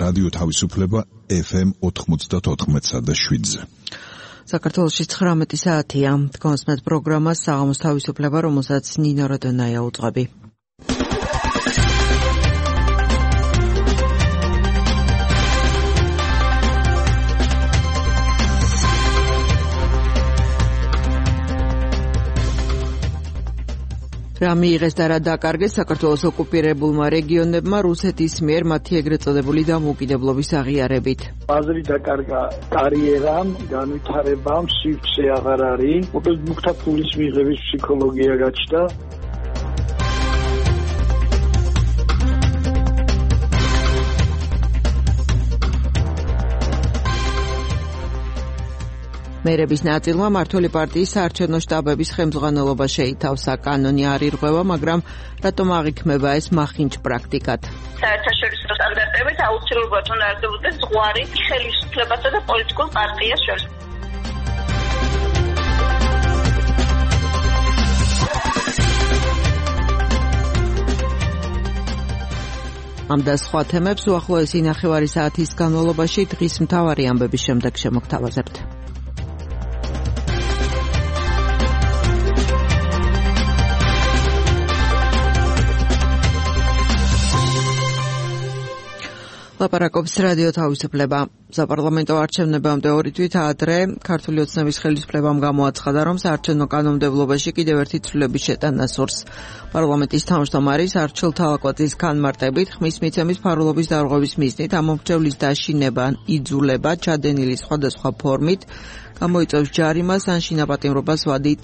რადიო თავისუფლება FM 94.7-ზე. საქართველოში 19 საათია. Თქვენს პროგრამას საღამოს თავისუფლება, რომელსაც ნინო როდონაია უძღვები. რა მიიღეს და რა დაკარგეს საქართველოს ოკუპირებულმა რეგიონებმა რუსეთის მიერ მათი ეგრეთ წოდებული დამოუკიდებლობის აღიარებით. აზრი დაკარგა კარიერამ, განვითარებამ, სივრცე აღარ არის. მოკლედ მუქთა ფულის მიღების ფსიქოლოგია გაჩნდა. მერების ნაწილმა მმართველი პარტიის საარჩევნო შტაბების ხელმძღვანელობა შეითავსა. კანონი არ ირღვევა, მაგრამ რატომ აღიქმება ეს მახინჯ პრაქტიკად? საერთაშორისო სტანდარტებით აუცილებლად უნდა არსებობდეს ზღვარი ხელისუფლებასა და პოლიტიკურ პარტიას შორის. ამ და სხვა თემებს უახლოესი ნახევარი საათის განმავლობაში დღის მთავარი ამბების შემდეგ შემოგთავაზებთ. ლაპარაკობს რადიო თავისუფლება. საპარლამენტო არჩევნებამდე 2 თვით ადრე ქართული ოცნების ხელისუფლებამ გამოაცხადა, რომ საარჩევნო კანონმდებლობაში კიდევ ერთი ცვლილების შეტანა სურს. პარლამენტის თავმჯდომარის არჩილ თალაკვაძის განმარტებით, ხმის მიცემის ფარულობის დარღვევის მიზნით ამომრჩევლის დაშინება, იძულება, ჩადენილი სხვადასხვა ფორმით გამოიწვევს ჯარიმას ან შინაპატიმრობას ვადით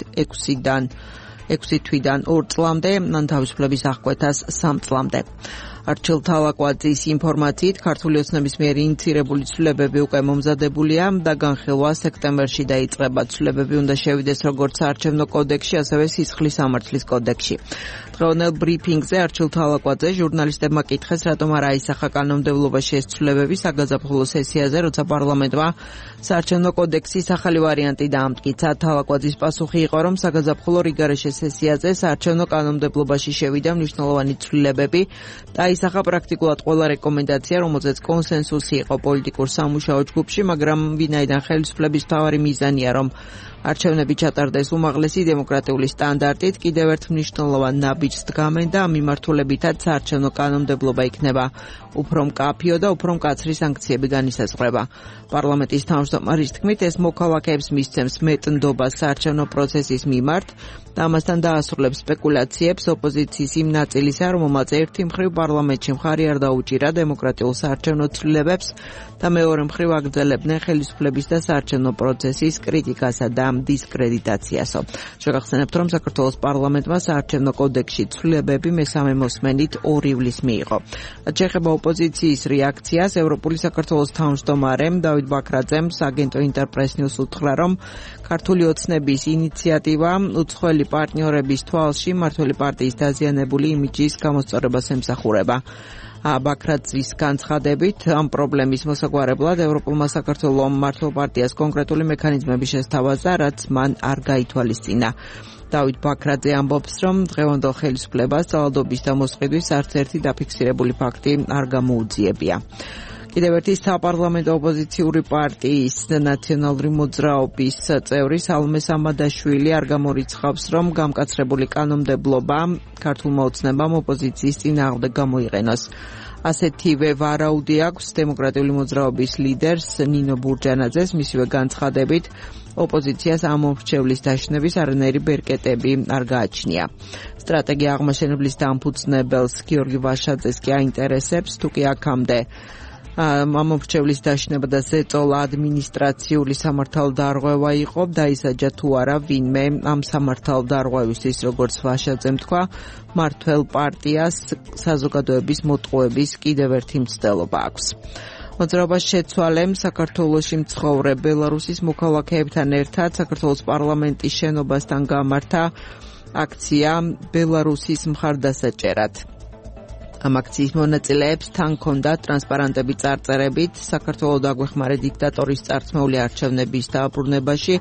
6 თვიდან 2 წლამდე, ან თავისუფლების აღკვეთას 3 წლამდე. არჩილ თალაკვაძის ინფორმაციით, ქართული ოცნების მიერ ინიციირებული ცვლილებები უკვე მომზადებულია და განხილვა სექტემბერში დაიწყება. ცვლილებები უნდა შევიდეს როგორც საარჩევნო კოდექსში, ასევე სისხლის სამართლის კოდექსში. დღევანდელ ბრიფინგზე არჩილ თალაკვაძე ჟურნალისტებმა კითხეს, რატომ არ აისახა კანონმდებლობაში ეს ცვლილებები საგაზაფხულო სესიაზე, როცა პარლამენტმა საარჩევნო კოდექსის ახალი ვარიანტი დაამტკიცა. თალაკვაძის პასუხი იყო, რომ საგაზაფხულო რიგარეშე სესიაზე საარჩევნო კანონმდებლობაში შევიდა მნიშვნელოვანი ცვლილებები და ისახა პრაქტიკულად ყველა რეკომენდაცია, რომელზეც კონსენსუსი იყო პოლიტიკურ სამუშაო ჯგუფში, მაგრამ ვინაიდან ხელისუფლების მთავარი მიზანია, რომ არჩევნები ჩატარდეს უმაღლესი დემოკრატიული სტანდარტით, კიდევ ერთ მნიშვნელოვან ნაბიჯს დგამენ და ამ მიმართულებითაც საარჩევნო კანონმდებლობა იქნება უფრო მკაფიო და უფრო მკაცრი სანქციები განისაზღვრება. პარლამენტის თავმჯდომარის თქმით, ეს მოქალაქეებს მისცემს მეტ ნდობას საარჩევნო პროცესის მიმართ და ამასთან დაასრულებს სპეკულაციებს ოპოზიციის იმ ნაწილისა, რომელმაც ერთი მხრივ პარლამენტში მხარი არ დაუჭირა დემოკრატიულ საარჩევნო ცვლილებებს და მეორე მხრივ აგრძელებდნენ ხელისუფლების და საარჩევნო პროცესის კრიტიკასა და დისკრედიტაციასო. შეგახსენებთ, რომ საქართველოს პარლამენტმა საარჩევნო კოდექსში ცვლილებები მესამე მოსმენით 2 ივლისს მიიღო. შეეხება ოპოზიციის რეაქციას, ევროპული საქართველოს თავმჯდომარემ დავით ბაქრაძემ აგენტო ინტერპრეს ნიუს უთხრა, რომ ქართული ოცნების ინიციატივა უცხოელი პარტნიორების თვალში მმართველი პარტიის დაზიანებული იმიჯის გამოსწორებას ემსახურება. ბაქრაძის განცხადებით, ამ პრობლემის მოსაგვარებლად ევროპულმა საქართველოს მმართველ პარტიას კონკრეტული მექანიზმები შესთავაზა, რაც მან არ გაითვალისწინა. დავით ბაქრაძე ამბობს, რომ დღევანდელ ხელისუფლებას ძალადობის და მოსყიდვის არც ერთი დაფიქსირებული ფაქტი არ გამოუძიებია. კიდევ ერთი საპარლამენტო ოპოზიციური პარტიის ნაციონალური მოძრაობის წევრი სალომე სამადაშვილი არ გამორიცხავს, რომ გამკაცრებული კანონმდებლობა ქართულმა ოცნებამ ოპოზიციის წინააღმდეგ გამოიყენოს. ასეთივე ვარაუდი აქვს დემოკრატიული მოძრაობის ლიდერს ნინო ბურჯანაძეს, მისივე განცხადებით, ოპოზიციას ამომრჩევლის დაშნების არანაირი ბერკეტები არ გააჩნია. სტრატეგია აღმაშენებლის დამფუძნებელს გიორგი ვაშაძეს კი აინტერესებს, თუ კი აქამდე ამომრჩევლის დაშინება და ზეწოლა ადმინისტრაციული სამართალდარღვევა იყო, დაისაჯა თუ არა ვინმე ამ სამართალდარღვევისთვის, როგორც ვაშაძემ თქვა, მმართველ პარტიას საზოგადოების მოტყუების კიდევ ერთი მცდელობა აქვს. მოძრაობას შეცვალემ საქართველოში მცხოვრებ ბელარუსის მოქალაქეებთან ერთად საქართველოს პარლამენტის შენობასთან გამართა აქცია ბელარუსის მხარდასაჭერად. ამ აქციის მონაწილეებს თან ჰქონდათ ტრანსპარანტები წარწერებით საქართველოს დაგვეხმარე დიქტატორის წარსმეული არჩევნების დააბრუნებაში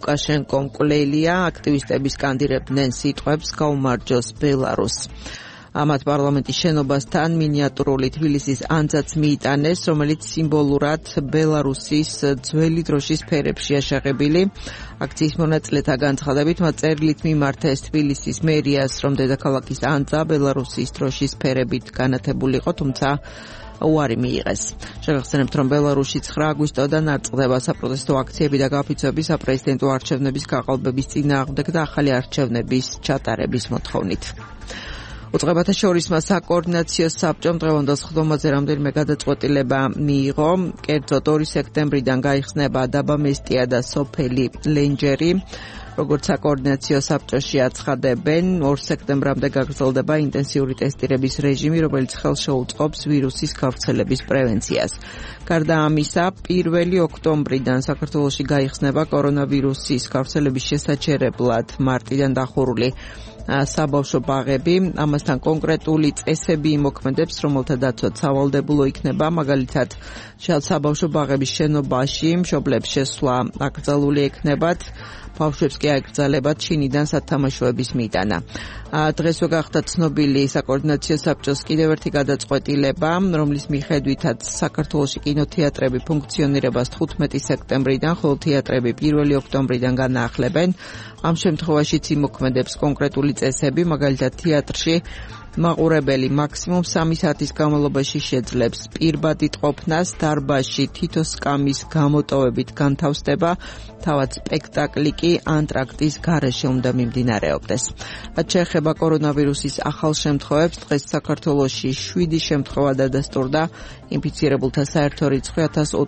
ლუკაშენკომ კვლელია, აქტივისტები სკანდირებდნენ სიტყვებს გაუმარჯოს ბელარუსს. მათ პარლამენტის შენობასთან მინიატურული თბილისის ანძაც მიიტანეს, რომელიც სიმბოლურად ბელარუსის ძველი დროშის ფერებშია შეღებილი. აქციის მონაწილეთა განცხადებით მათ წერილით მიმართეს თბილისის მერიას, რომ დედაქალაქის ანძა ბელარუსის დროშის ფერებით განათებული იყო, თუმცა უარი მიიღეს. შეგახსენებთ, რომ ბელარუსში 9 აგვისტოდან არწყდება საპროტესტო აქციები და გაფიცვები საპრეზიდენტო არჩევნების გაყალბების წინააღმდეგ და ახალი არჩევნების ჩატარების მოთხოვნით. უწყებათა შორის საკოორდინაციო საბჭომ დღევანდელ სხდომაზე რამდენიმე გადაწყვეტილება მიიღო. კერძოდ 2 სექტემბრიდან გაიხსნება დაბა მესტია და სოფელი ლენჯერი. როგორც საკოორდინაციო საბჭოში აცხადებენ, 2 სექტემბრამდე გაგრძელდება ინტენსიური ტესტირების რეჟიმი, რომელიც ხელს შეუწყობს ვირუსის გავრცელების პრევენციას. გარდა ამისა, 1 ოქტომბრიდან საქართველოში გაიხსნება კორონავირუსის გავრცელების შესაჩერებლად მარტიდან დახურული საბავშვო ბაღები. ამასთან კონკრეტული წესები იმოქმედებს, რომელთა დაცვა სავალდებულო იქნება, მაგალითად, საბავშვო ბაღების შენობაში მშობლებს შესვლა აკრძალული ექნებათ, ბავშვებს კი აეკრძალებათ შინიდან სათამაშოების მიტანა. დღესვე გახდა ცნობილი საკოორდინაციო საბჭოს კიდევ ერთი გადაწყვეტილება, რომლის მიხედვითაც საქართველოში კინოთეატრები ფუნქციონირებას 15 სექტემბრიდან, ხოლო თეატრები 1 ოქტომბრიდან განაახლებენ. ამ შემთხვევაშიც იმოქმედებს კონკრეტული წესები, მაგალითად თეატრში მაყურებელი მაქსიმუმ 3 საათის განმავლობაში შეძლებს პირბადით ყოფნას, დარბაზში თითო სკამის გამოტოვებით განთავსდება, თავად სპექტაკლი კი ანტრაქტის გარეშე უნდა მიმდინარეობდეს. რაც შეეხება კორონავირუსის ახალ შემთხვევებს, დღეს საქართველოში 7 შემთხვევა დადასტურდა, ინფიცირებულთა საერთო რიცხვი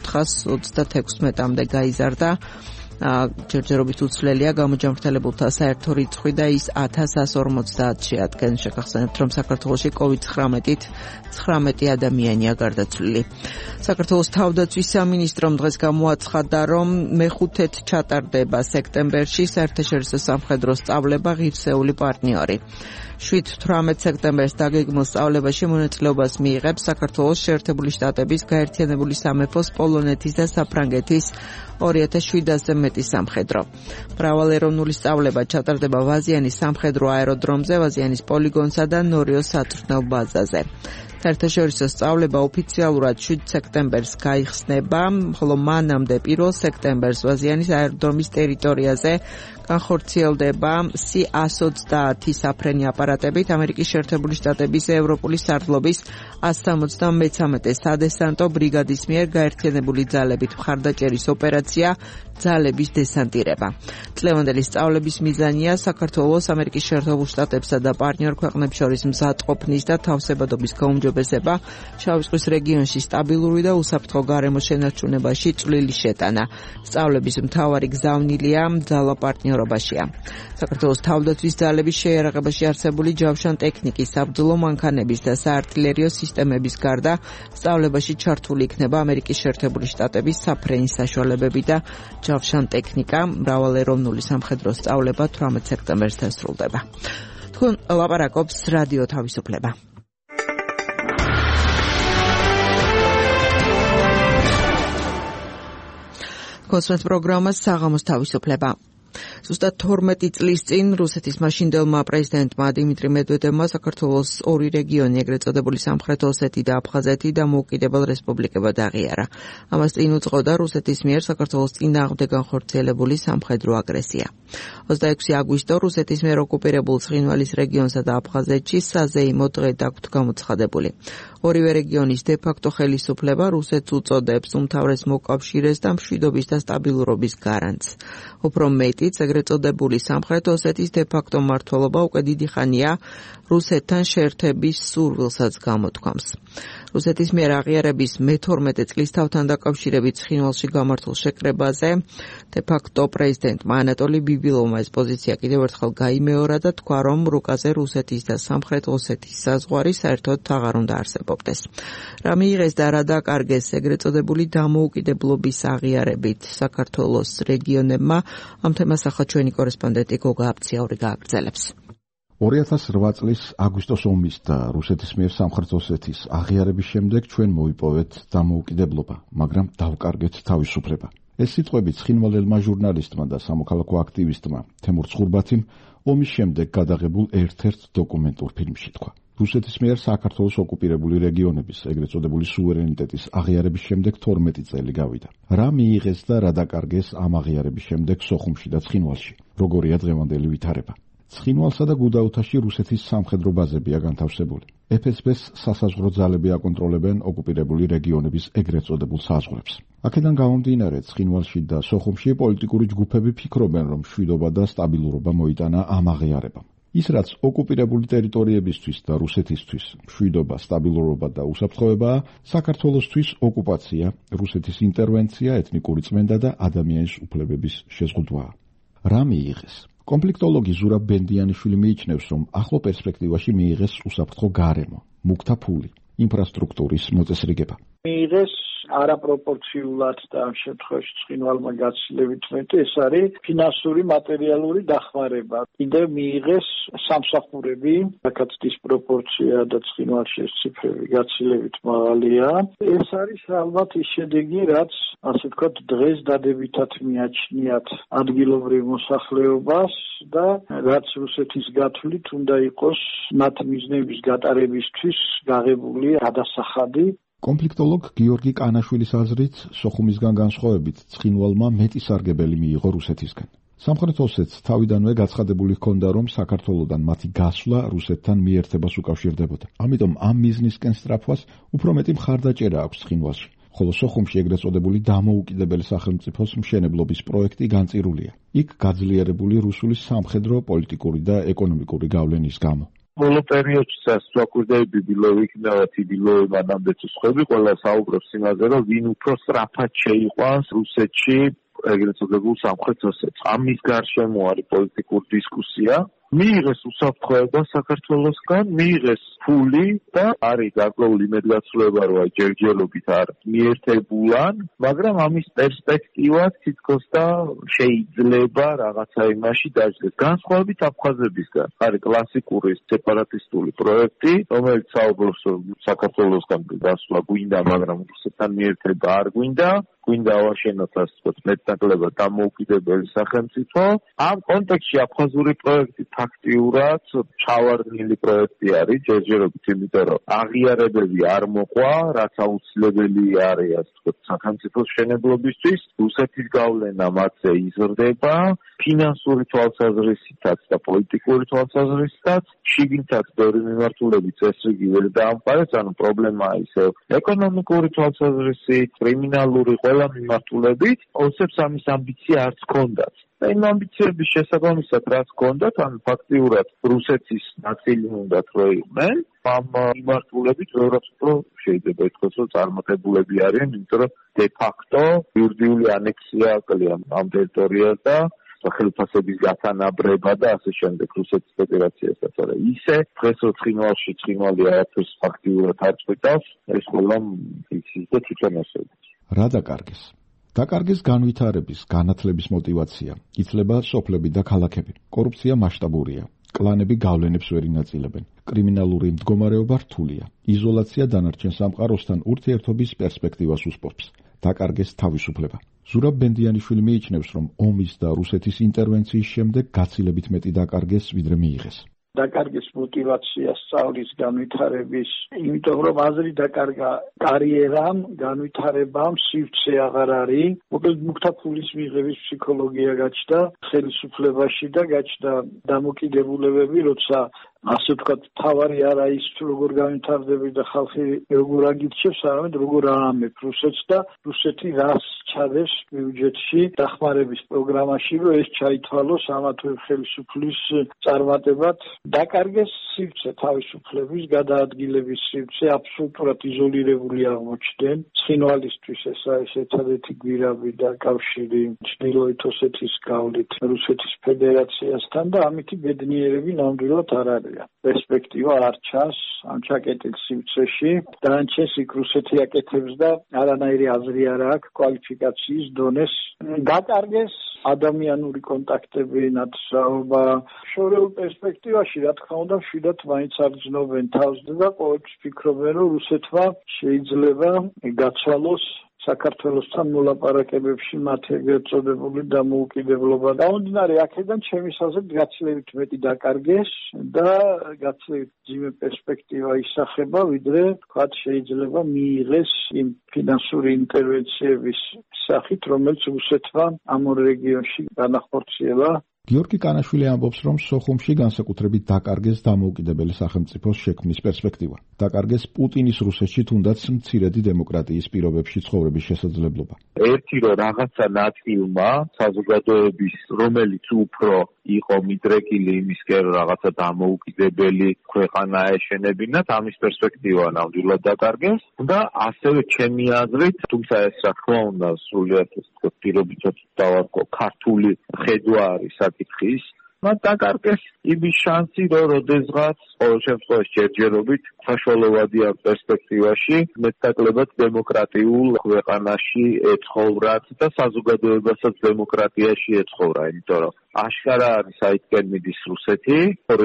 1436-მდე გაიზარდა. ჯერჯერობით უცვლელია გამოჯანმრთელებულთა საერთო რიცხვი და ის 1150 შეადგენს. შეგახსენებთ, რომ საქართველოში COVID-19-ით 19 ადამიანია გარდაცვლილი. საქართველოს თავდაცვის სამინისტრომ დღეს გამოაცხადა, რომ მეხუთედ ჩატარდება სექტემბერში საერთაშორისო სამხედრო სწავლება ღირსეული პარტნიორი. 7-18 სექტემბერს დაგეგმილ სწავლებაში მონაწილეობას მიიღებს საქართველოს შეერთებული შტატების, გაერთიანებული სამეფოს, პოლონეთის და საფრანგეთის 2700-ზე მეტი სამხედრო. მრავალეროვნული სწავლება ჩატარდება ვაზიანის სამხედრო აეროდრომზე, ვაზიანის პოლიგონსა და ნორიოს საწვრთნელ ბაზაზე. საერთაშორისო სწავლება ოფიციალურად 7 სექტემბერს გაიხსნება, ხოლო მანამდე 1 სექტემბერს ვაზიანის აეროდრომის ტერიტორიაზე განხორციელდება C-130 საფრენი აპარატებით ამერიკის შეერთებული შტატების ევროპული სარდლობის 173 სადესანტო ბრიგადის მიერ გაერთიანებული ძალებით მხარდაჭერის ოპერაცია ძალების დესანტირება. წლევანდელი სწავლების მიზანია საქართველოს, ამერიკის შეერთებულ შტატებსა და პარტნიორ ქვეყნებს შორის მზადყოფნის და თავსებადობის გაუმჯობესება, შავი ზღვის რეგიონში სტაბილური და უსაფრთხო გარემოს შენარჩუნებაში წვლილი შეტანა. სწავლების მთავარი გზავნილია ძალა პარტნიორობაშია. საქართველოს თავდაცვის ძალების შეიარაღებაში არსებული ჯავშან ტექნიკის, საბრძოლო მანქანების და საარტილერიო სისტემების გარდა სწავლებაში ჩართული იქნება ამერიკის შეერთებული შტატების საფრენი საშუალებები და ჯავშან ტექნიკა. მრავალეროვნული სამხედრო სწავლება 18 სექტემბერს დასრულდება. თქვენ ლაპარაკობს რადიო თავისუფლება. კონსერტ პროგრამა საღამოს თავისუფლება. ზუსტად 12 წლის წინ რუსეთის მაშინდელმა პრეზიდენტმა დიმიტრი მედვედევმა საქართველოს 2 რეგიონი, ეგრეთ წოდებული სამხრეთ ოსეთი და აფხაზეთი დამოუკიდებელ რესპუბლიკებად აღიარა. ამას წინ უძღოდა რუსეთის მიერ საქართველოს წინააღმდეგ განხორციელებული სამხედრო აგრესია. 26 აგვისტო რუსეთის მიერ ოკუპირებულ ცხინვალის რეგიონსა და აფხაზეთში საზეიმო დღე დაგვთ გამოცხადებული. ორივე რეგიონის დე-ფაქტო ხელისუფლება რუსეთს უწოდებს უმთავრეს მოკავშირეს და მშვიდობის და სტაბილურობის გარანტს. უფრო მეტიც, ეგრეთ წოდებული სამხრეთ ოსეთის დე-ფაქტო მმართველობა უკვე დიდი ხანია რუსეთთან შეერთების სურვილსაც გამოთქვამს. რუსეთის მიერ აღიარების მე-12 წლის თავთან დაკავშირებით ცხინვალში გამართულ შეკრებაზე დე-ფაქტო პრეზიდენტმა ანატოლი ბიბილოვმა ეს პოზიცია კიდევ ერთხელ გაიმეორა და თქვა, რომ რუკაზე რუსეთის და სამხრეთ ოსეთის საზღვარი საერთოდ აღარ უნდა არსებობდეს. რა მიიღეს და რა დაკარგეს ეგრეთ წოდებული დამოუკიდებლობის აღიარებით საქართველოს რეგიონებმა, ამ თემას ახლა ჩვენი კორესპონდენტი გოგა აბციაური გააგრძელებს. 2008 წლის აგვისტოს ომის და რუსეთის მიერ სამხრეთ ოსეთის აღიარების შემდეგ ჩვენ მოვიპოვეთ დამოუკიდებლობა, მაგრამ დავკარგეთ თავისუფლება. ეს სიტყვები ცხინვალელმა ჟურნალისტმა და სამოქალაქო აქტივისტმა თემურ ცხურბათიმ ომის შემდეგ გადაღებულ ერთ-ერთ დოკუმენტურ ფილმში თქვა. რუსეთის მიერ საქართველოს ოკუპირებული რეგიონების, ეგრეთ წოდებული სუვერენიტეტის აღიარების შემდეგ 12 წელი გავიდა. რა მიიღეს და რა დაკარგეს ამ აღიარების შემდეგ სოხუმში და ცხინვალში? როგორია დღევანდელი ვითარება? ცხინვალსა და გუდაუთაში რუსეთის სამხედრო ბაზებია განთავსებული. FSB-ს სასაზღვრო ძალები აკონტროლებენ ოკუპირებული რეგიონების ეგრეთ წოდებულ საზღვრებს. აქედან გამომდინარე, ცხინვალში და სოხუმში პოლიტიკური ჯგუფები ფიქრობენ, რომ მშვიდობა და სტაბილურობა მოიტანა ამ აღიარებამ. ის რაც ოკუპირებული ტერიტორიებისთვის და რუსეთისთვის მშვიდობა, სტაბილურობა და უსაფრთხოებაა, საქართველოსთვის ოკუპაცია, რუსეთის ინტერვენცია, ეთნიკური წმენდა და ადამიანის უფლებების შეზღუდვაა. რა მიიღეს? კონფლიქტოლოგი ზურაბ ბენდიანიშვილი მიიჩნევს, რომ ახლო პერსპექტივაში მიიღეს უსაფრთხო გარემო, მუქთა ფული, ინფრასტრუქტურის მოწესრიგება. მიიღეს არაპროპორციულად და ამ შემთხვევაში ცხინვალმა გაცილებით მეტი, ეს არის ფინანსური, მატერიალური დახმარება. კიდევ მიიღეს სამსახურები, რაკაც დისპროპორცია და ცხინვალში ეს ციფრები გაცილებით მაღალია. ეს არის ალბათ ის შედეგი, რაც ასე ვთქვათ, დღეს დადებითად მიაჩნიათ ადგილობრივ მოსახლეობას და რაც რუსეთის გათვლით უნდა იყოს მათ მიზნების გატარებისთვის გაღებული გადასახადი. კონფლიქტოლოგ გიორგი კანაშვილის აზრით, სოხუმისგან განსხვავებით, ცხინვალმა მეტი სარგებელი მიიღო რუსეთისგან. სამხრეთ ოსეთს თავიდანვე გაცხადებული ჰქონდა, რომ საქართველოდან მათი გასვლა რუსეთთან მიერთებას უკავშირდებოდა. ამიტომ ამ მიზნისკენ სწრაფვას უფრო მეტი მხარდაჭერა აქვს ცხინვალში. ხოლო სოხუმში ეგრეთ წოდებული დამოუკიდებელი სახელმწიფოს მშენებლობის პროექტი განწირულია. იქ გაძლიერებული რუსული სამხედრო, პოლიტიკური და ეკონომიკური გავლენის გამო. ბოლო პერიოდში საკვირდები ბიბილოვი იქნება თიბილოვი მანამდე თუ სხვები ყველა საუბრობს იმაზე, რომ ვინ უფრო სწრაფად შეიყვანს რუსეთში ეგრეთ წოდებულ სამხრეთ ოსეთს. ამის გარშემო არის პოლიტიკური დისკუსია. მიიღეს უსაფრთხოება საქართველოსგან, მიიღეს ფული და არის გარკვეული იმედგაცრუება, რომ ჯერჯერობით არ მიერთებულან, მაგრამ ამის პერსპექტივა თითქოს და შეიძლება რაღაცა იმაში დაждდეს. განსხვავებით აფხაზებისგან არის კლასიკური სეპარატისტული პროექტი, რომელიც საუბრობს, რომ საქართველოსგან გასვლა გვინდა, მაგრამ რუსეთთან მიერთება არ გვინდა. გვინდა ავაშენოთ ასე ვთქვათ მეტნაკლებად დამოუკიდებელი სახელმწიფო. ამ კონტექსტში აფხაზური პროექტი ფაქტიურად ჩავარდნილი პროექტი არის ჯერჯერობით, იმიტომ რომ აღიარებები არ მოყვა, რაც აუცილებელი არის ასე ვთქვათ სახელმწიფოს მშენებლობისთვის. რუსეთის გავლენა მათზე იზრდება, ფინანსური თვალსაზრისითაც და პოლიტიკური თვალსაზრისითაც. შიგნითაც ბევრი მიმართულებით წესრიგი ვერ დაამყარეს, ანუ პრობლემაა ისე ეკონომიკური თვალსაზრისით, კრიმინალური ყველა მიმართულებით, ოსებს ამის ამბიცია არც ჰქონდათ. და იმ ამბიციების შესაბამისად რაც ჰქონდათ, ანუ ფაქტიურად რუსეთის ნაწილი უნდათ რომ იყვნენ, ამ მიმართულებით ბევრად უფრო შეიძლება ითქვას, რომ წარმატებულები არიან, იმიტომ რომ დე ფაქტო იურიდიული ანექსია აკლია ამ ტერიტორიას და სახელმწიფოების გათანაბრება და ასე შემდეგ რუსეთის ფედერაციასაც არა. ისე დღეს რო ცხინვალი არაფერს ფაქტიურად არ წვითავს, ეს ყველა იცის და თვითონ ასეც. რა დაკარგეს? დაკარგეს განვითარების, განათლების мотиваცია, იცლება სოფლები და ქალაქები. კორუფცია მასშტაბურია. კლანები გავლენებს ვერ ინაწილებენ. კრიმინალური მდგომარეობა რთულია. იზოლაცია დანარჩენ სამყაროსთან ურთიერთობის პერსპექტივას უსპობს. დაკარგეს თავისუფლება. ზურაბ ბენდიანიშვილი მიიჩნევს, რომ ომის და რუსეთის ინტერვენციის შემდეგ გაცილებით მეტი დაკარგეს, ვიდრე მიიღეს. დაკარგეს мотиваცია სწავლის განვითარების, იმიტომ რომ აზრი დაკარგა კარიერამ, განვითარებამ, სივრცე აღარ არის. მოკლედ მუქთა ფულის მიღების ფსიქოლოგია გაჩნდა ხელისუფლებაში და გაჩნდა დამოკიდებულებები, როცა ასე ვთქვათ, თავარი არა ის როგორ განვითარდება და ხალხი როგორ აგირჩევს, არამედ როგორ აამებ რუსეთს და რუსეთი რას ჩადებს ბიუჯეტში დახმარების პროგრამაში, რომ ეს ჩაითვალოს ამათო ხელისუფლის წარმატებად. დაკარგეს სივრცე თავისუფლების, გადაადგილების სივრცე, აბსოლუტურად იზოლირებული აღმოჩნდნენ. ცხინვალისთვის ეს არის ერთადერთი გვირაბი და კავშირი ჩრდილოეთ ოსეთის გავლით რუსეთის ფედერაციასთან და ამითი ბედნიერები ნამდვილად არ არის. პერსპექტივა არ ჩანს ამ ჩაკეტილ სივრცეში. დანარჩენს იქ რუსეთი აკეთებს და არანაირი აზრი არ აქვს კვალიფიკაციის დონეს. დაკარგეს ადამიანური კონტაქტები, ნათესაობა. შორეულ პერსპექტივაში, რა თქმა უნდა, მშვიდად მაინც არ გრძნობენ თავს და ყოველთვის ფიქრობენ, რომ რუსეთმა შეიძლება გაცვალოს საქართველოსთან მოლაპარაკებებში მათ ეგრეთ წოდებული დამოუკიდებლობა. გამომდინარე აქედან ჩემი აზრით გაცილებით მეტი დაკარგეს და გაცილებით ძიმე პერსპექტივა ისახება, ვიდრე თქვათ შეიძლება მიიღეს იმ ფინანსური ინტერვენციების სახით, რომელიც რუსეთმა ამ რეგიონში განახორციელა. გიორგი კანაშვილი ამბობს, რომ სოხუმში განსაკუთრებით დაკარგეს დამოუკიდებელი სახელმწიფოს შექმნის პერსპექტივა. დაკარგეს პუტინის რუსეთში თუნდაც მცირედი დემოკრატიის პირობებში ცხოვრების შესაძლებლობა. ერთი რომ რაღაცა ნაწილმა საზოგადოების, რომელიც უფრო იყო მიდრეკილი იმისკენ რაღაცა დამოუკიდებელი ქვეყანა ეშენებინათ, ამის პერსპექტივა ნამდვილად დაკარგეს და ასევე ჩემი აზრით, თუმცა ეს რა თქმა უნდა სრულიად პირობითად დავარქვა ქართული ხედვა არის საკითხის, მათ დაკარგეს იმის შანსი, რომ როდესღაც ყოველ შემთხვევაში ჯერჯერობით საშუალებადია პერსპექტივაში მეტნაკლებად დემოკრატიულ ქვეყანაში ეცხოვრათ და საზოგადოებასაც დემოკრატიაში ეცხოვრა, იმიტომ რომ აშკარა არის აიტკენ მიდის რუსეთი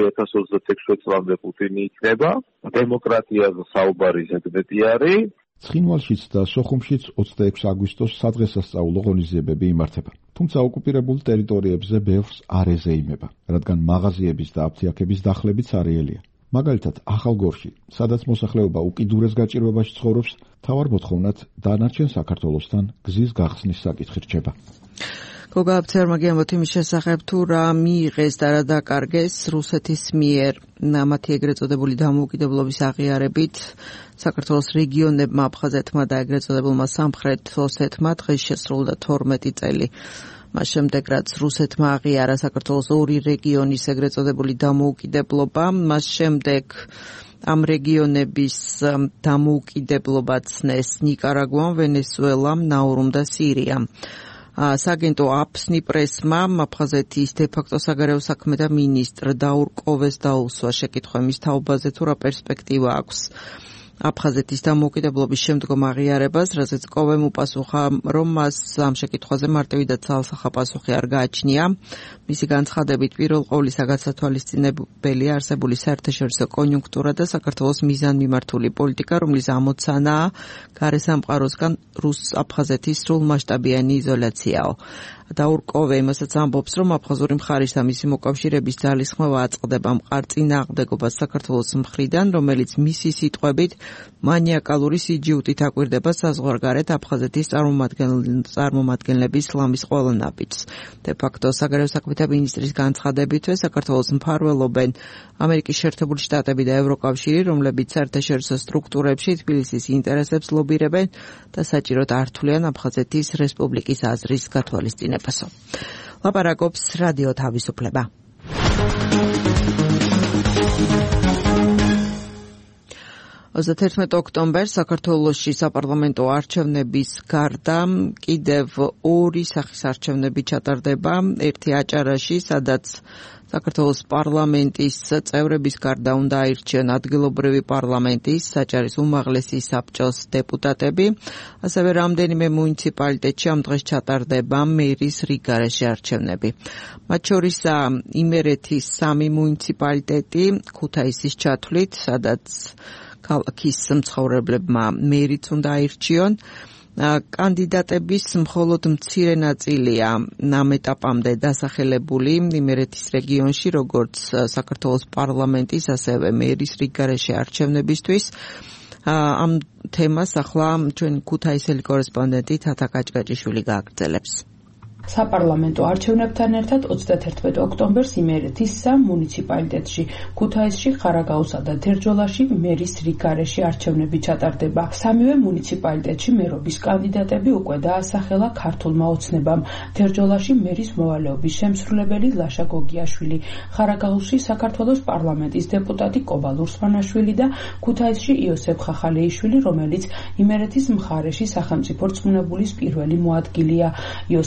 2026 წლამდე პუტინი იქნება, დემოკრატიაზე საუბარი ზედმეტი არის. ცხინვალშიც და სოხუმშიც 26 აგვისტოს სადღესასწაულო ღონისძიებები იმართება. თუმცა ოკუპირებულ ტერიტორიებზე ბევრს არ ეზეიმება, რადგან მაღაზიების და აფთიაქების დახლებიც არეელია. მაგალითად, ახალგორში, სადაც მოსახლეობა უკიდურეს გაჭირვებაში ცხოვრობს, თავარ მოთხოვნად დანარჩენ საქართველოსთან გზის გახსნის საკითხი რჩება. გოგა აფცერმაგიანბოთ იმის შესახებ, თუ რა მიიღეს და რა დაკარგეს რუსეთის მიერ მათი ეგრეთ წოდებული დამოუკიდებლობის აღიარებით საქართველოს რეგიონებმა, აფხაზეთმა და ეგრეთ წოდებულმა სამხრეთ ოსეთმა დღეს შესრულდა 12 წელი. მას შემდეგ, რაც რუსეთმა აღიარა საქართველოს ორი რეგიონის ეგრეთ წოდებული დამოუკიდებლობა, მას შემდეგ ამ რეგიონების დამოუკიდებლობა ცნეს ნიკარაგუამ, ვენესუელამ, ნაურუმ და სირიამ. სააგენტო აფსნი პრესმა აფხაზეთის დე-ფაქტო საგარეო საქმეთა მინისტრ დაურ კოვეს დაუსვა შეკითხვა მის თაობაზე თუ რა პერსპექტივა აქვს აფხაზეთის დამოუკიდებლობის შემდგომ აღიარებას, რასაც კოვემ უპასუხა, რომ მას ამ შეკითხვაზე მარტივი და ცალსახა პასუხი არ გააჩნია. მისი განცხადებით, პირველ ყოვლისა გასათვალისწინებელია არსებული საერთაშორისო კონიუნქტურა და საქართველოს მიზანმიმართული პოლიტიკა, რომლის ამოცანაა გარესამყაროსგან რუს-აფხაზეთის სრულმასშტაბიანი იზოლაციაო. დაურ კოვე იმასაც ამბობს, რომ აფხაზური მხარის და მისი მოკავშირეების ძალისხმევა აწყდება მყარ წინააღმდეგობას საქართველოს მხრიდან, რომელიც მისი სიტყვებით მანიაკალური სიჯიუტით აკვირდება საზღვარგარეთ აფხაზეთის წარმომადგენლების ლამის ყველა ნაბიჯს. დე-ფაქტო საგარეო საქმეთა მინისტრის განცხადებითვე საქართველოს მფარველობენ ამერიკის შეერთებული შტატები და ევროკავშირი, რომლებიც საერთაშორისო სტრუქტურებში თბილისის ინტერესებს ლობირებენ და საჭიროდ ართულიან აფხაზეთის რესპუბლიკის აზრის გათვალისწინებასო. ლაპარაკობს რადიო თავისუფლება. 31 ოქტომბერს საქართველოში საპარლამენტო არჩევნების გარდა კიდევ ორი სახის არჩევნები ჩატარდება. ერთი აჭარაში, სადაც საქართველოს პარლამენტის წევრების გარდა უნდა აირჩიონ ადგილობრივი პარლამენტის, საჭარის უმაღლესი საბჭოს დეპუტატები. ასევე რამდენიმე მუნიციპალიტეტში ამ დღეს ჩატარდება მერის რიგგარეშე არჩევნები. მათ შორისაა იმერეთის 3 მუნიციპალიტეტი ქუთაისის ჩათვლით, სადაც ქალაქის მცხოვრებლებმა მერიც უნდა აირჩიონ. კანდიდატების მხოლოდ მცირე ნაწილია ამ ეტაპამდე დასახელებული იმერეთის რეგიონში, როგორც საქართველოს პარლამენტის, ასევე მერის რიგგარეშე არჩევნებისთვის. ამ თემას ახლა ჩვენი ქუთაისელი კორესპონდენტი თათა კაჭკაჭიშვილი გააგრძელებს. საპარლამენტო არჩევნებთან ერთად 31 ოქტომბერს იმერეთის 3 მუნიციპალიტეტში, ქუთაისში, ხარაგაულსა და თერჯოლაში მერის რიგგარეშე არჩევნები ჩატარდება. სამივე მუნიციპალიტეტში მერობის კანდიდატები უკვე დაასახელა ქართულმა ოცნებამ. თერჯოლაში მერის მოვალეობის შემსრულებელი ლაშა გოგიაშვილი, ხარაგაულში საქართველოს პარლამენტის დეპუტატი კობა ლურსმანაშვილი და ქუთაისში იოსებ ხახალეიშვილი, რომელიც იმერეთის მხარეში სახელმწიფო რწმუნებულის პირველი მოადგილეა. იოსებ ხახალეიშვილი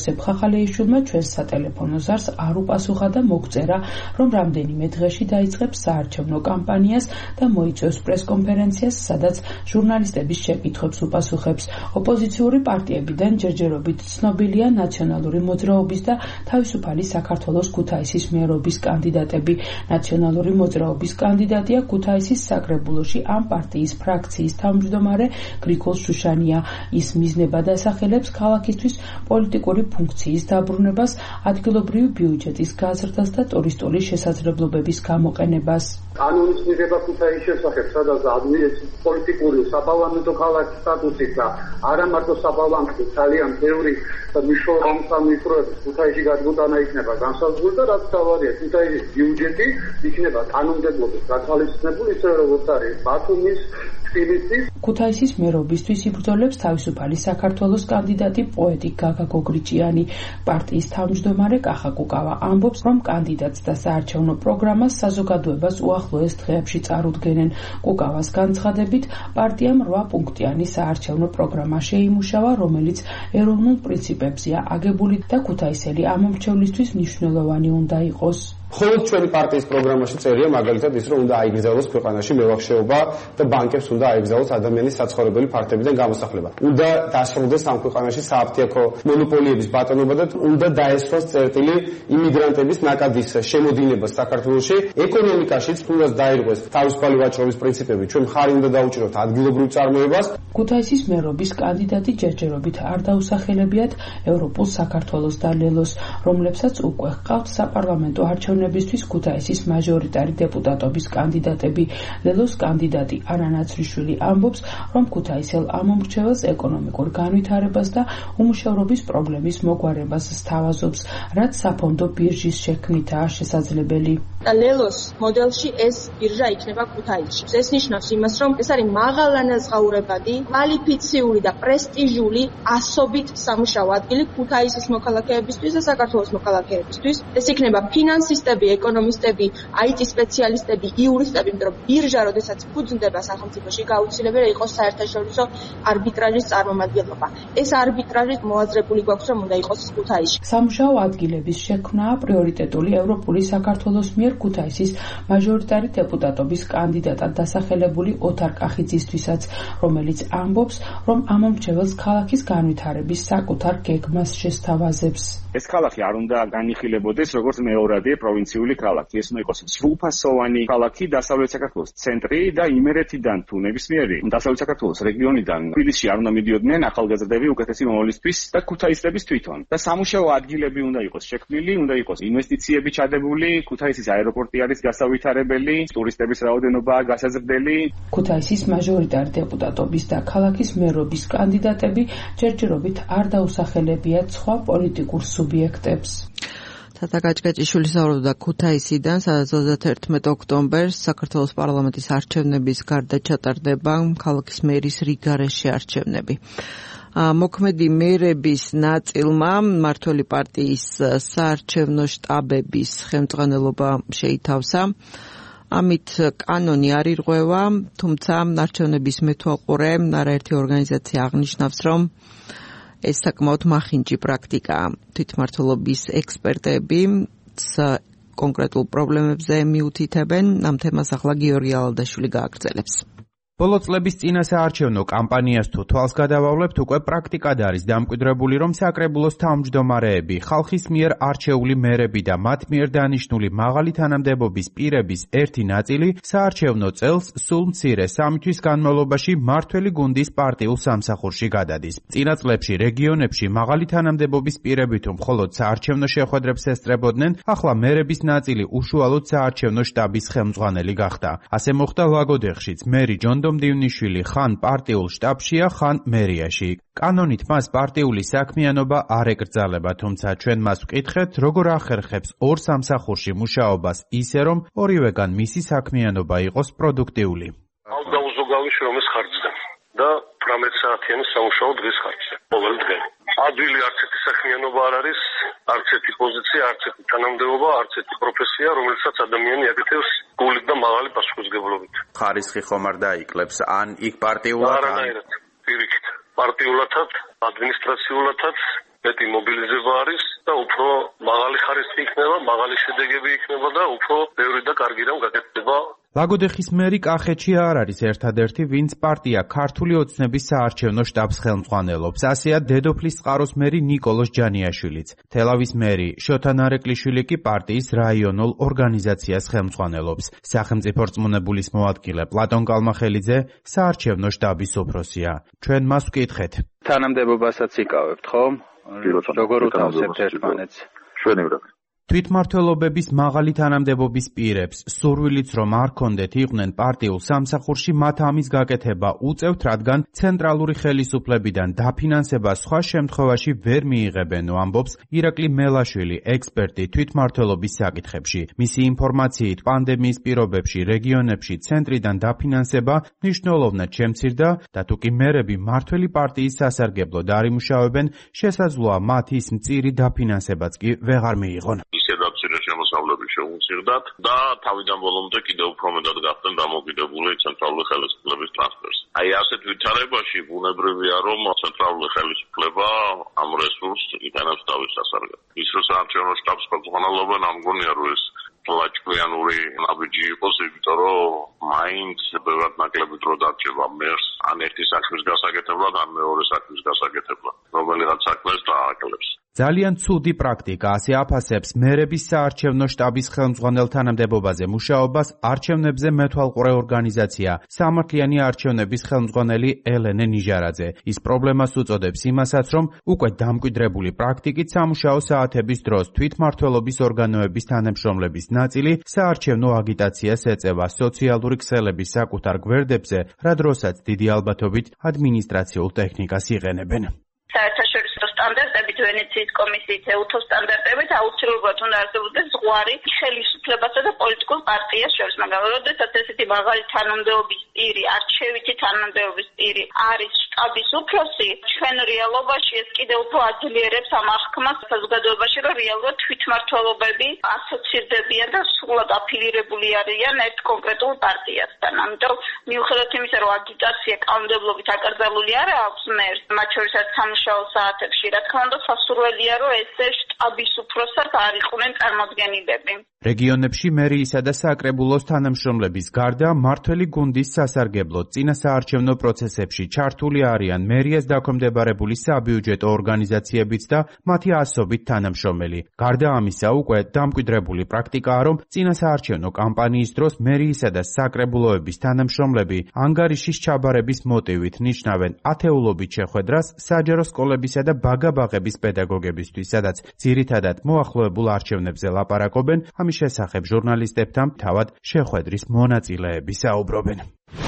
მიხალეიშვილმა ჩვენს სატელეფონო ზარს არ უპასუხა და მოგწერა, რომ რამდენიმე დღეში დაიწყებს საარჩევნო კამპანიას და მოიწვევს პრესკონფერენციას, სადაც ჟურნალისტების შეკითხვებს უპასუხებს. ოპოზიციური პარტიებიდან ჯერჯერობით ცნობილია ნაციონალური მოძრაობის და თავისუფალი საქართველოს ქუთაისის მერობის კანდიდატები. ნაციონალური მოძრაობის კანდიდატია ქუთაისის საკრებულოში ამ პარტიის ფრაქციის თავმჯდომარე გრიგოლ შუშანია. ის მიზნებად ასახელებს ქალაქისთვის პოლიტიკური ფუნქციის დაბრუნებას, ადგილობრივი ბიუჯეტის გაზრდას და ტურისტული შესაძლებლობების გამოყენებას. კანონის მიღება ქუთაისის შესახებ, სადაც პოლიტიკური საპარლამენტო ქალაქის სტატუსით და არა მარტო საპარლამენტო, ძალიან ბევრი მიშრომსამისროების ქუთაისში გადმოტანა იქნება განსაზღვრული და რაც თავარია, ქუთაისის ბიუჯეტი იქნება კანონმდებლობის გათვალისწინებული, ისე როგორც არის ბათუმის, თბილისის. ქუთაისის მერობისთვის იბრძოლებს თავისუფალი საქართველოს კანდიდატი პოეტი გაგა გოგრიჭიანი. პარტიის თავმჯდომარე კახა კუკავა ამბობს, რომ კანდიდატს და საარჩევნო პროგრამას საზოგადოებას უახლოეს დღეებში წარუდგენენ. კუკავას განცხადებით, პარტიამ 8 პუნქტიანი საარჩევნო პროგრამა შეიმუშავა, რომელიც ეროვნულ პრინციპებზეა აგებული და ქუთაისელი ამომრჩევლისთვის მნიშვნელოვანი უნდა იყოს. მხოლოდ ჩვენი პარტიის პროგრამაში წერია მაგალითად ის, რომ უნდა აიგზავნოს ქვეყანაში მევახშეობა და ბანკებს უნდა აიგზავნოს ადამიანის საცხოვრებელი ფართებიდან გამოსახლება. უნდა დასრულდეს ამ ქვეყანაში სააფთიაქო მონოპოლიების ბატონობა და უნდა დაესვას წერტილი იმიგრანტების ნაკადის შემოდინებას საქართველოში. ეკონომიკაშიც თუნდაც დაირღვეს თავისუფალი ვაჭრობის პრინციპები. ჩვენ მხარი უნდა დაუჭიროთ ადგილობრივ წარმოებას. ქუთაისის მერობის კანდიდატი ჯერჯერობით არ დაუსახელებიათ ევროპულ საქართველოს და ლელოს, რომლებსაც უკვე ჰყავთ საპარლამენტო არჩევნებისთვის ქუთაისის მაჟორიტარი დეპუტატობის კანდიდატები. ლელოს კანდიდატი ანა ნაცრიშვილი ამბობს, რომ ქუთაისელ ამომრჩეველს ეკონომიკურ განვითარებას და უმუშევრობის პრობლემის მოგვარებას სთავაზობს, რაც საფონდო ბირჟის შექმნითაა შესაძლებელი. ლელოს მოდელში ეს ბირჟა იქნება ქუთაისში. ეს ნიშნავს იმას, რომ ეს არის მაღალანაზღაურებადი, კვალიფიციური და პრესტიჟული ასობით სამუშაო ადგილი ქუთაისის მოქალაქეებისთვის და საქართველოს მოქალაქეებისთვის. ეს იქნება ფინანსისტები, ეკონომისტები, IT სპეციალისტები, იურისტები, იმიტომ რომ ბირჟა, როდესაც ფუძნდება სახელმწიფოში, გაუცილებელი იყოს საერთაშორისო არბიტრაჟის წარმომადგენლობა. ეს არბიტრაჟი მოაზრებული გვაქვს, რომ უნდა იყოს ქუთაისში. სამუშაო ადგილების შექმნაა პრიორიტეტული ევროპული საქართველოს მიერ ქუთაისის მაჟორიტარი დეპუტატობის კანდიდატად დასახელებული ოთარ კახიძისთვისაც, რომელიც ამბობს, რომ ამომრჩეველს ქალაქის განვითარების საკუთარ გეგმას შესთავაზებს. ეს ქალაქი არ უნდა განიხილებოდეს როგორც მეორადი პროვინციული ქალაქი. ეს უნდა იყოს სრულფასოვანი ქალაქი დასავლეთ საქართველოს ცენტრი და იმერეთიდან თუ ნებისმიერი დასავლეთ საქართველოს რეგიონიდან თბილისში არ უნდა მიდიოდნენ ახალგაზრდები უკეთესი მომავლისთვის და ქუთაისლების თვითონ. და სამუშაო ადგილები უნდა იყოს შექმნილი, უნდა იყოს ინვესტიციები ჩადებული, ქუთაისის აეროპორტი არის გასავითარებელი, ტურისტების რაოდენობაა გასაზრდელი. ქუთაისის მაჟორიტარი დეპუტატობის და ქალაქის მერობის კანდიდატები ჯერჯერობით არ დაუსახელებიათ სხვა პოლიტიკურ სუბიექტებს. თათა გაჭგაჭიშვილი საუბრობდა ქუთაისიდან, სადაც 31 ოქტომბერს საქართველოს პარლამენტის არჩევნების გარდა ჩატარდება ქალაქის მერის რიგარეში არჩევნები. მოქმედი მერების ნაწილმა მმართველი პარტიის საარჩევნო შტაბების ხელმძღვანელობა შეითავსა. ამით კანონი არ ირღვევა, თუმცა არჩევნების მეთვალყურე არაერთი ორგანიზაცია აღნიშნავს, რომ ეს საკმაოდ მახინჯი პრაქტიკაა. თვითმმართველობის ექსპერტები კონკრეტულ პრობლემებზე მიუთითებენ. ამ თემას ახლა გიორგი ალადაშვილი გააგრძელებს. ბოლო წლების წინა საარჩევნო კამპანიას თუ თვალს გადავავლებთ, უკვე პრაქტიკად არის დამკვიდრებული, რომ საკრებულოს თავმჯდომარეები, ხალხის მიერ არჩეული მერები და მათ მიერ დანიშნული მაღალი თანამდებობის პირების ერთი ნაწილი საარჩევნო წელს სულ მცირე 3 თვის განმავლობაში მმართველი გუნდის პარტიულ სამსახურში გადადის. წინა წლებში რეგიონებში მაღალი თანამდებობის პირები თუ მხოლოდ საარჩევნო შეხვედრებს ესწრებოდნენ, ახლა მერების ნაწილი უშუალოდ საარჩევნო შტაბის ხელმძღვანელი გახდა. ასე მოხდა ლაგოდეხშიც მერი ჯონ დომდივნიშვილი ხან პარტიულ შტაბშია, ხან მერიაში. კანონით მას პარტიული საქმიანობა არ ეკრძალება, თუმცა ჩვენ მას ვკითხეთ, როგორ ახერხებს ორ სამსახურში მუშაობას ისე, რომ ორივეგან მისი საქმიანობა იყოს პროდუქტიული. დაუზოგავი შრომის ხარჯზე და 18 საათიანი სამუშაო დღის ხარჯზე. ყოველი დღე. ადვილი არც ერთი საქმიანობა არ არის, არც ერთი პოზიცია, არც ერთი თანამდებობა, არც ერთი პროფესია, რომელსაც ადამიანი აკეთებს გულით და მაღალი პასუხისმგებლობით. ხარისხი ხომ არ დაიკლებს, ან იქ პარტიულად, არანაირად. პირიქით. პარტიულათაც, ადმინისტრაციულათაც, მეტი მობილიზება არის და უფრო მაღალი ხარისხი იქნება, მაღალი შედეგები იქნება და უფრო ბევრი და კარგი რამ გაკეთდება. ლაგოდეხის მერი კახეთში არ არის ერთადერთი, ვინც პარტია ქართული ოცნების საარჩევნო შტაბს ხელმძღვანელობს. ასეა დედოფლის წყაროს მერი ნიკოლოზ ჯანიაშვილიც. თელავის მერი შოთა ნარეკვლიშვილი კი პარტიის რაიონულ ორგანიზაციას ხელმძღვანელობს. სახელმწიფო რწმუნებულის მოადგილე პლატონ კალმახელიძე საარჩევნო შტაბის უფროსია. ჩვენ მას ვკითხეთ. თანამდებობასაც იკავებთ, ხო? როგორ უთავსებთ ერთმანეთს? შვენივრად. თვითმმართველობების მაღალი თანამდებობის პირებს სურვილიც რომ არ კონდეთ იყვნენ პარტიულ სამსახურში, მათ ამის გაკეთება უწევთ, რადგან ცენტრალური ხელისუფლებიდან დაფინანსება სხვა შემთხვევაში ვერ მიიღებენო, ამბობს ირაკლი მელაშვილი, ექსპერტი თვითმმართველობის საკითხებში. მისი ინფორმაციით, პანდემიის პირობებში რეგიონებში ცენტრიდან დაფინანსება მნიშვნელოვნად შემცირდა და თუ კი მერები მმართველი პარტიის სასარგებლოდ არ იმუშავებენ, შესაძლოა მათ ის მწირი დაფინანსებაც კი ვეღარ მიიღონ. ისედაც მცირე შემოსავლები შეუცირდათ და თავიდან ბოლომდე კიდევ უფრო მეტად გახდნენ დამოკიდებული ცენტრალური ხელისუფლების ტრანსფერს. აი ასეთ ვითარებაში ბუნებრივია, რომ ცენტრალური ხელისუფლება ამ რესურსს იტანებს თავის სასარგებლოდ. ის რომ საარჩევნო შტაბს ხელმძღვანელობენ, ამ გონია რომ ეს ლაჭკვიანური ნაბიჯი იყოს, იმიტომ რომ მაინც ბევრად ნაკლები დრო დარჩება მერს ან ერთი საქმის გასაკეთებლად, ან მეორე საქმის გასაკეთებლად, რომელიღაც საქმეს დააკლებს. ძალიან ცუდი პრაქტიკა, ასე აფასებს მერების საარჩევნო შტაბის ხელმძღვანელ თანამდებობაზე მუშაობას არჩევნებზე მეთვალყურე ორგანიზაცია სამართლიანი არჩევნების ხელმძღვანელი ელენე ნიჟარაძე. ის პრობლემას უწოდებს იმასაც, რომ უკვე დამკვიდრებული პრაქტიკით სამუშაო საათების დროს თვითმმართველობის ორგანოების თანამშრომლების ნაწილი საარჩევნო აგიტაციას ეწევა სოციალური ქსელების საკუთარ გვერდებზე, რა დროსაც დიდი ალბათობით ადმინისტრაციულ ტექნიკას იყენებენ. საერთაშორისო სტანდარტებით, ვენეციის კომისიის EUTO სტანდარტებით აუცილებლად უნდა არსებობდეს ზღვარი ხელისუფლებასა და პოლიტიკურ პარტიას შორის, მაგრამ როდესაც ესეთი მაღალი თანამდებობის პირი, არჩევითი თანამდებობის პირი არის შტაბის უფროსი, ჩვენ რეალობაში ეს კიდევ უფრო აძლიერებს ამ აღქმას საზოგადოებაში, რომ რეალურად თვითმმართველობები ასოცირდებიან და სრულად აფილირებული არიან ერთ კონკრეტულ პარტიასთან. ამიტომ მიუხედავად იმისა, რომ აგიტაცია კანონმდებლობით აკრძალული არ აქვს მერს, მათ შორისაც სამუშაო საათებში, რა თქმა უნდა, სასურველია, რომ ესე შტაბის უფროსად არ იყვნენ წარმოდგენილები. რეგიონებში მერიისა და საკრებულოს თანამშრომლების გარდა მმართველი გუნდის სასარგებლოდ წინა საარჩევნო პროცესებში ჩართული არიან მერიას დაქვემდებარებული საბიუჯეტო ორგანიზაციებიც და მათი ასობით თანამშრომელი. გარდა ამისა, უკვე დამკვიდრებული პრაქტიკაა, რომ წინა საარჩევნო კამპანიის დროს მერიისა და საკრებულოების თანამშრომლები ანგარიშის ჩაბარების მოტივით ნიშნავენ ათეულობით შეხვედრას საჯარო სკოლებისა და ბაგა-ბაღების პედაგოგებისთვის, სადაც ძირითადად მოახლოებულ არჩევნებზე ლაპარაკობენ. ამის შესახებ ჟურნალისტებთან თავად შეხვედრის მონაწილეები საუბრობენ.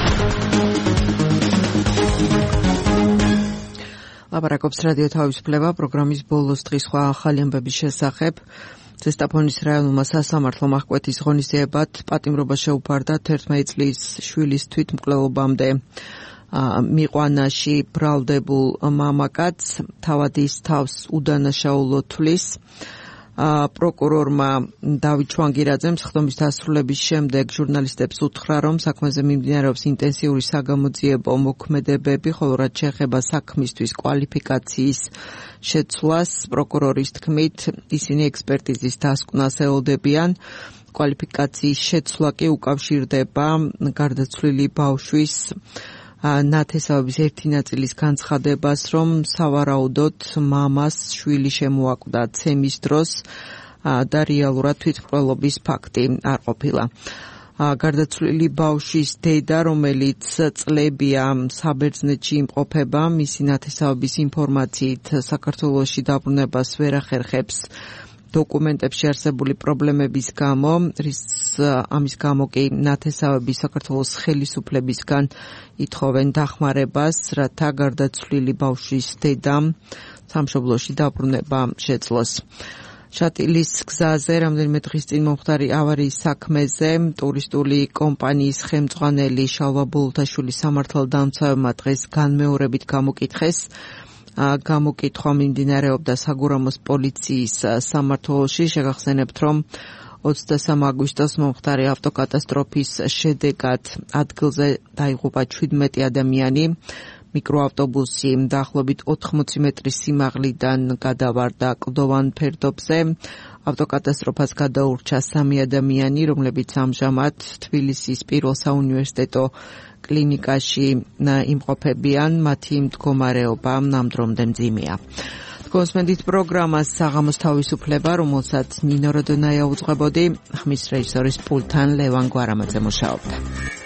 ლაპარაკობს რადიო თავისუფლება პროგრამის ბოლოს დღის სხვა ახალი ამბების შესახებ. ზესტაფონის რაიონულმა სასამართლო აღკვეთის ღონისძიებად პატიმრობა შეუფარდა 11 წლის შვილის თვითმკვლელობამდე მიყვანაში ბრალდებულ მამაკაცს, თავად ის თავს უდანაშაულო თვლის. პროკურორმა დავით შვანგირაძემ სხდომის დასრულების შემდეგ ჟურნალისტებს უთხრა, რომ საქმეზე მიმდინარეობს ინტენსიური საგამოძიებო მოქმედებები, ხოლო რაც შეეხება საქმისთვის კვალიფიკაციის შეცვლას, პროკურორის თქმით, ისინი ექსპერტიზის დასკვნას ელოდებიან. კვალიფიკაციის შეცვლა კი უკავშირდება გარდაცვლილი ბავშვის ნათესავების ერთი ნაწილის განცხადებას, რომ სავარაუდოდ მამას შვილი შემოაკვდა ცემის დროს და რეალურად თვითმკვლელობის ფაქტი არ ყოფილა. გარდაცვლილი ბავშვის დედა, რომელიც წლებია საბერძნეთში იმყოფება, მისი ნათესავების ინფორმაციით საქართველოში დაბრუნებას ვერ ახერხებს დოკუმენტებში არსებული პრობლემების გამო, ამის გამო კი ნათესავები საქართველოს ხელისუფლებისგან ითხოვენ დახმარებას, რათა გარდაცვლილი ბავშვის დედამ სამშობლოში დაბრუნება შეძლოს. შატილის გზაზე რამდენიმე დღის წინ მომხდარი ავარიის საქმეზე ტურისტული კომპანიის ხელმძღვანელი შალვა ბოლოთაშვილის სამართალდამცავებმა დღეს განმეორებით გამოკითხეს. გამოკითხვა მიმდინარეობდა საგურამოს პოლიციის სამმართველოში. შეგახსენებთ, რომ 23 აგვისტოს მომხდარი ავტოკატასტროფის შედეგად ადგილზე დაიღუპა 17 ადამიანი. მიკროავტობუსი დაახლოებით 80 მეტრის სიმაღლიდან გადავარდა კლდოვან ფერდობზე. ავტოკატასტროფას გადაურჩა 3 ადამიანი, რომლებიც ამჟამად თბილისის პირველ საუნივერსიტეტო კლინიკაში იმყოფებიან. მათი მდგომარეობა ნამდვილად მძიმეა. კონსმენდით პროგრამას საღამოს თავისუფლება, რომელსაც ნინო როდონაია უძღვებოდი, ხმის რეჟისორის პულტთან ლევან გვარამაძე მუშაობდა.